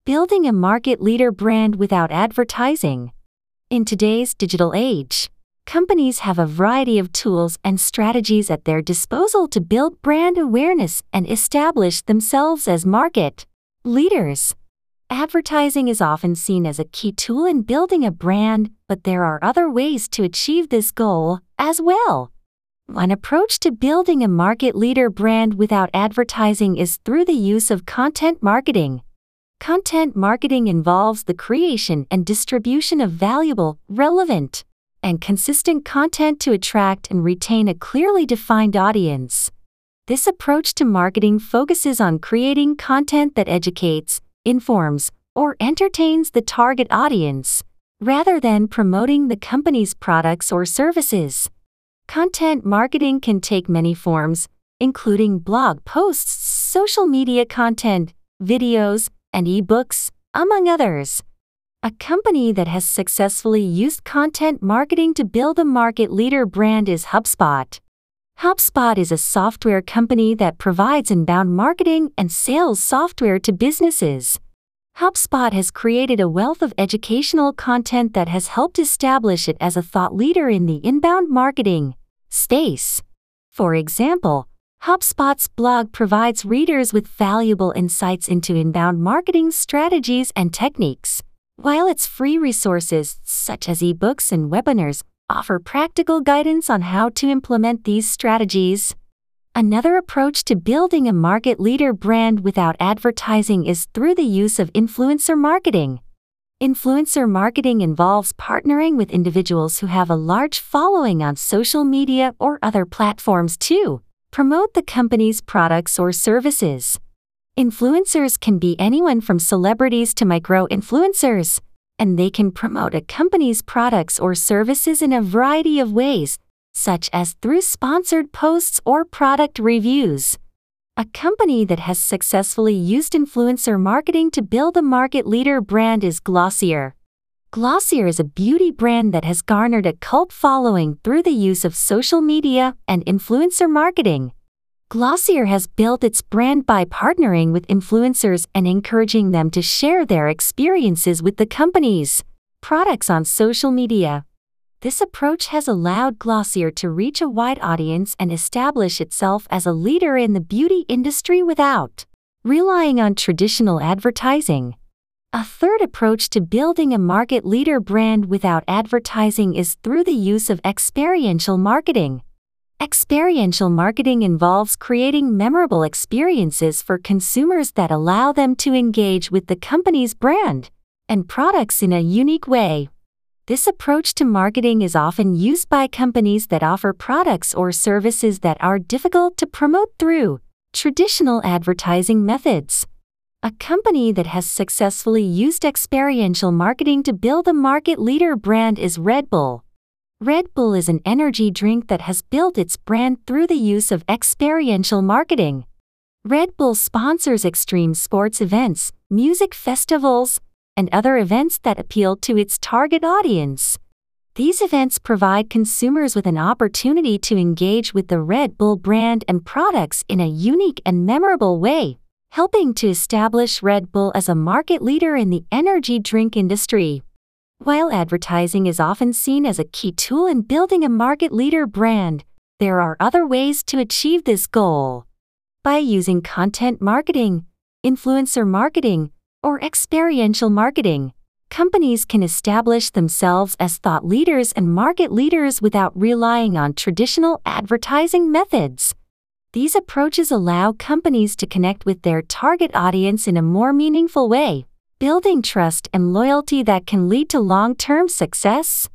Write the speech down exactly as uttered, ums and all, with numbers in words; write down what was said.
Building a market leader brand without advertising. In today's digital age, companies have a variety of tools and strategies at their disposal to build brand awareness and establish themselves as market leaders. Advertising is often seen as a key tool in building a brand, but there are other ways to achieve this goal as well. One approach to building a market leader brand without advertising is through the use of content marketing. Content marketing involves the creation and distribution of valuable, relevant, and consistent content to attract and retain a clearly defined audience. This approach to marketing focuses on creating content that educates, informs, or entertains the target audience, rather than promoting the company's products or services. Content marketing can take many forms, including blog posts, social media content, videos, and ebooks, among others. A company that has successfully used content marketing to build a market leader brand is HubSpot. HubSpot is a software company that provides inbound marketing and sales software to businesses. HubSpot has created a wealth of educational content that has helped establish it as a thought leader in the inbound marketing space. For example, HubSpot's blog provides readers with valuable insights into inbound marketing strategies and techniques, while its free resources, such as ebooks and webinars, offer practical guidance on how to implement these strategies. Another approach to building a market leader brand without advertising is through the use of influencer marketing. Influencer marketing involves partnering with individuals who have a large following on social media or other platforms to promote the company's products or services. Influencers can be anyone from celebrities to micro-influencers, and they can promote a company's products or services in a variety of ways, such as through sponsored posts or product reviews. A company that has successfully used influencer marketing to build a market leader brand is Glossier. Glossier is a beauty brand that has garnered a cult following through the use of social media and influencer marketing. Glossier has built its brand by partnering with influencers and encouraging them to share their experiences with the company's products on social media. This approach has allowed Glossier to reach a wide audience and establish itself as a leader in the beauty industry without relying on traditional advertising. A third approach to building a market leader brand without advertising is through the use of experiential marketing. Experiential marketing involves creating memorable experiences for consumers that allow them to engage with the company's brand and products in a unique way. This approach to marketing is often used by companies that offer products or services that are difficult to promote through traditional advertising methods. A company that has successfully used experiential marketing to build a market leader brand is Red Bull. Red Bull is an energy drink that has built its brand through the use of experiential marketing. Red Bull sponsors extreme sports events, music festivals, and other events that appeal to its target audience. These events provide consumers with an opportunity to engage with the Red Bull brand and products in a unique and memorable way, helping to establish Red Bull as a market leader in the energy drink industry. While advertising is often seen as a key tool in building a market leader brand, there are other ways to achieve this goal. By using content marketing, influencer marketing, or experiential marketing, companies can establish themselves as thought leaders and market leaders without relying on traditional advertising methods. These approaches allow companies to connect with their target audience in a more meaningful way, building trust and loyalty that can lead to long-term success.